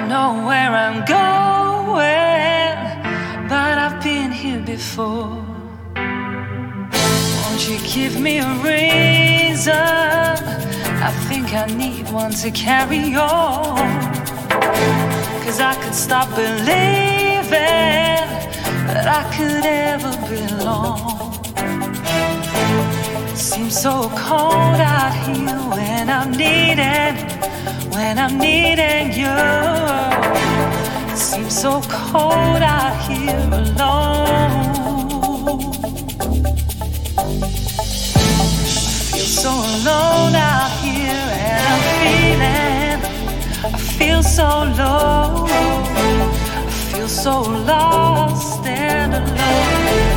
know where I'm going, but I've been here before. Won't you give me a reason? I think I need one to carry on. 'Cause I could stop believing that I could ever belong. It seems so cold out here when I'm needing you. It seems so cold out here alone. I feel so alone out here, and I feel so low. I feel so lost and alone.